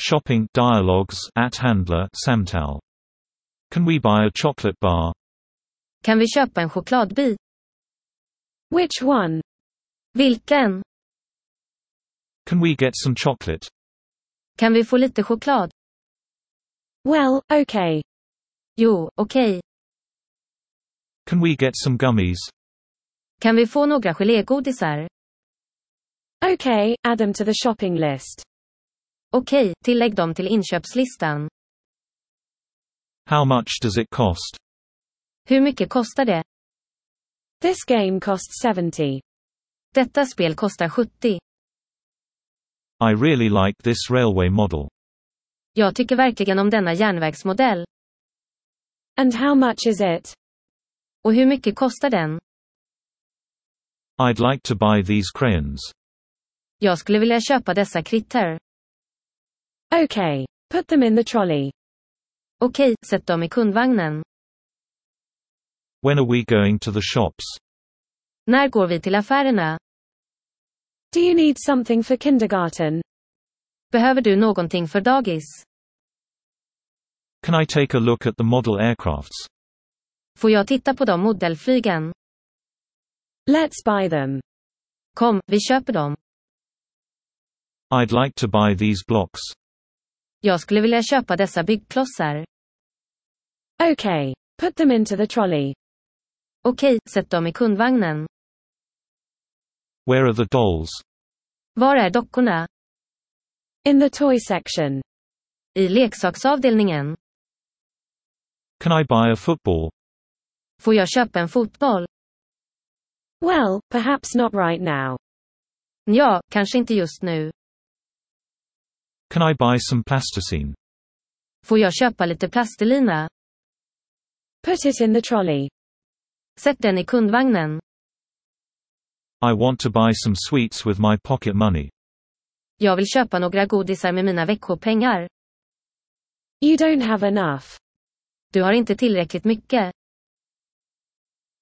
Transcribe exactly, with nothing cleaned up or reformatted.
Shopping dialogues at handler samtal. Can we buy a chocolate bar? Kan vi köpa en chokladbit? Which one? Vilken? Can we get some chocolate? Kan vi få lite choklad? Well, okay. Jo, okej. Okay. Can we get some gummies? Kan vi få några gelégodisar? Okay, add them to the shopping list. Okej, okay, tillägg dem till inköpslistan. How much does it cost? Hur mycket kostar det? This game costs seventy. Detta spel kostar sjuttio. I really like this railway model. Jag tycker verkligen om denna järnvägsmodell. And how much is it? Och hur mycket kostar den? I'd like to buy these crayons. Jag skulle vilja köpa dessa kritter. Okay, put them in the trolley. Okej, okay, sätt dem i kundvagnen. When are we going to the shops? När går vi till affärerna? Do you need something for kindergarten? Behöver du någonting för dagis? Can I take a look at the model aircrafts? Får jag titta på de modellflygen? Let's buy them. Kom, vi köper dem. I'd like to buy these blocks. Jag skulle vilja köpa dessa byggklossar. Okay, put them into the trolley. Okej, sätt dem i kundvagnen. Where are the dolls? Var är dockorna? In the toy section. I leksaksavdelningen. Can I buy a football? Får jag köpa en fotboll? Well, perhaps not right now. Ja, kanske inte just nu. Can I buy some plasticine? Får jag köpa lite plastelina? Put it in the trolley. Sätt den i kundvagnen. I want to buy some sweets with my pocket money. Jag vill köpa några godisar med mina veckopengar. You don't have enough. Du har inte tillräckligt mycket.